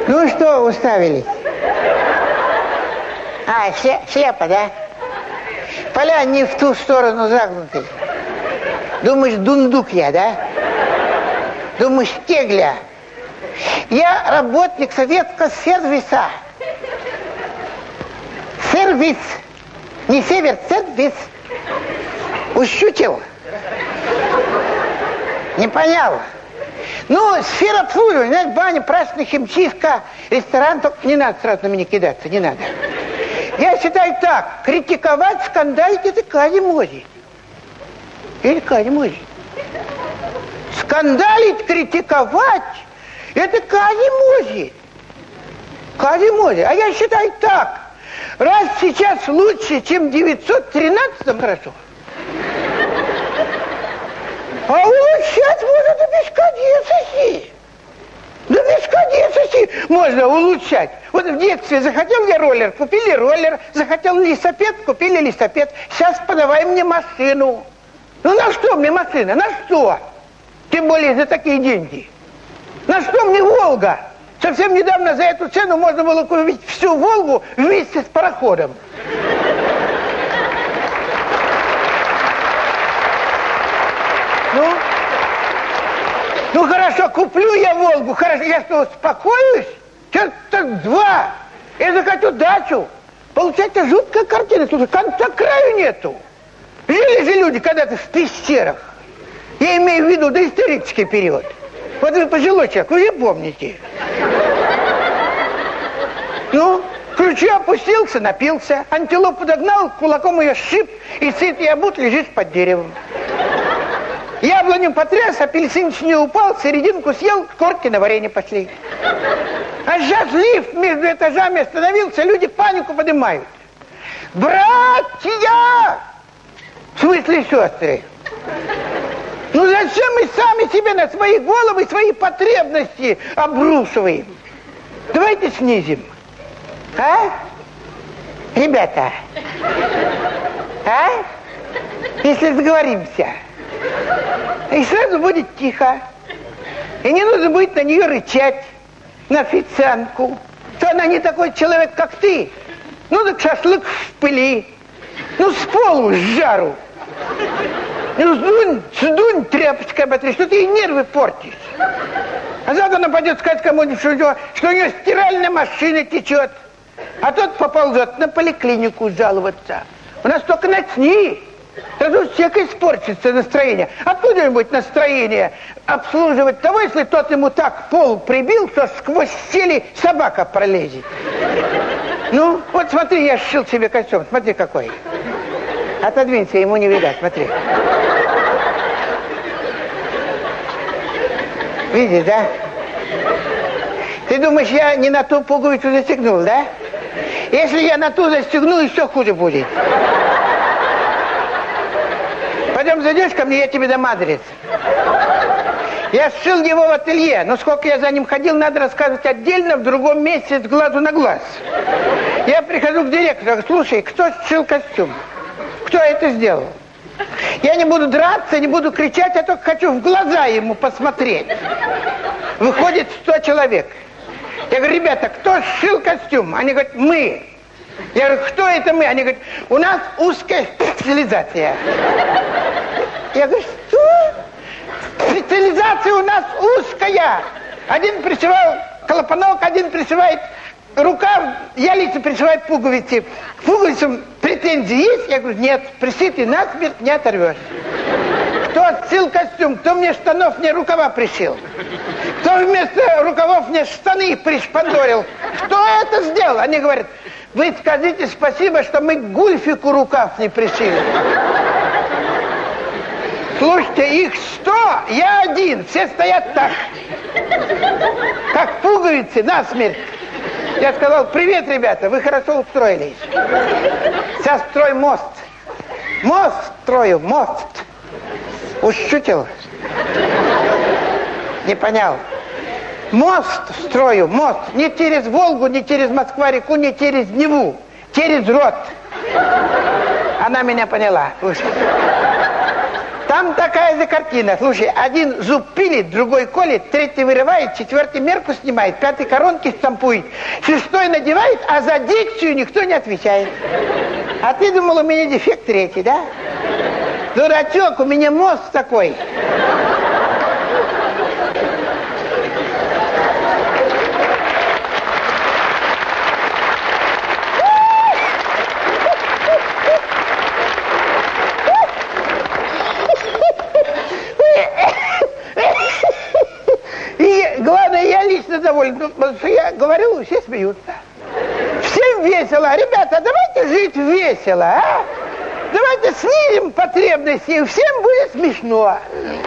Ну что, уставились? А, шляпа, да? Поля не в ту сторону загнуты. Думаешь, дундук я, да? Думаешь, кегля? Я работник советского сервиса. Сервис. Не север, сервис. Ущутил? Не понял? Ну, сфера обслуживания, знаешь, баня, прачечная, химчистка, ресторан, только не надо сразу на меня кидаться, не надо. Я считаю так, критиковать, скандалить – это казимози. Это казимози. Скандалить, критиковать – это казимози. Казимози. А я считаю так, раз сейчас лучше, чем в 913-м, хорошо. А улучшать можно до бесконечности. До бесконечности можно улучшать. Вот в детстве захотел я роллер, купили роллер. Захотел лисопед, купили лисопед. Сейчас подавай мне машину. Ну на что мне машина? На что? Тем более за такие деньги. На что мне Волга? Совсем недавно за эту цену можно было купить всю Волгу вместе с пароходом. Ну хорошо, куплю я Волгу, хорошо, я что, успокоюсь? Черт-то два, я захочу дачу. Получается жуткая картина, слушай, конца краю нету. Жили же люди когда-то в пещерах. Я имею в виду доисторический период. Вот вы пожилой человек, вы не помните. Ну, ключи опустился, напился, антилопу догнал, кулаком ее сшиб, и сыт и обут лежит под деревом. Яблоню потряс, апельсинчик не упал, серединку съел, корки на варенье пошли. А сейчас лифт между этажами остановился, люди панику поднимают. Братья! В смысле сестры? Ну зачем мы сами себе на свои головы свои потребности обрушиваем? Давайте снизим. А? Ребята? А? Если договоримся. И сразу будет тихо. И не нужно будет на нее рычать, на официантку, что она не такой человек, как ты. Ну так шашлык в пыли, ну с полу, с жару. Ну сдунь тряпочкой оботри, что ты ей нервы портишь. А завтра она пойдет сказать кому-нибудь, что у нее стиральная машина течет. А тот поползет на поликлинику жаловаться. У нас только начни. Сразу у всех испортится настроение. Откуда-нибудь настроение обслуживать того, если тот ему так пол прибил, что сквозь щели собака пролезет. Ну, вот смотри, я сшил себе костюм, смотри какой. Отодвинься, ему не видать, смотри. Видишь, да? Ты думаешь, я не на ту пуговицу застегнул, да? Если я на ту застегну, еще хуже будет. Пойдем зайдешь ко мне, я тебе дам адрес. Я сшил его в ателье, но сколько я за ним ходил, надо рассказывать отдельно, в другом месте, с глазу на глаз. Я прихожу к директору, слушай, кто сшил костюм? Кто это сделал? Я не буду драться, не буду кричать, я только хочу в глаза ему посмотреть. Выходит 100 человек. Я говорю, ребята, кто сшил костюм? Они говорят, мы. Я говорю, кто это мы? Они говорят, у нас узкая специализация. Я говорю, что? Специализация у нас узкая. Один пришивал клапанок, один пришивает рукав, я лично пришиваю пуговицы. К пуговицам претензии есть? Я говорю, нет, пришитый насмерть не оторвешь. Кто отшил костюм, кто мне штанов, мне рукава пришил. Кто вместо рукавов мне штаны пришпандорил. Кто это сделал? Они говорят, вы скажите спасибо, что мы Гульфику рукав не пришили. Слушайте, их 100, я один, все стоят так. Как пуговицы, насмерть. Я сказал, привет, ребята, вы хорошо устроились. Сейчас строю мост. Мост строю, мост. Ущутил? Не понял. Мост строю, мост. Не через Волгу, не через Москва-реку, не через Неву. Через рот. Она меня поняла. Там такая же картина. Слушай, один зуб пилит, другой колет, третий вырывает, четвертый мерку снимает, пятый коронки штампует, шестой надевает, а за дикцию никто не отвечает. А ты думал, у меня дефект третий, да? Дурачок, у меня мозг такой. И главное, я лично доволен, потому что я говорю, все смеются. Всем весело. Ребята, давайте жить весело, а? Давайте снизим потребности, и всем будет смешно.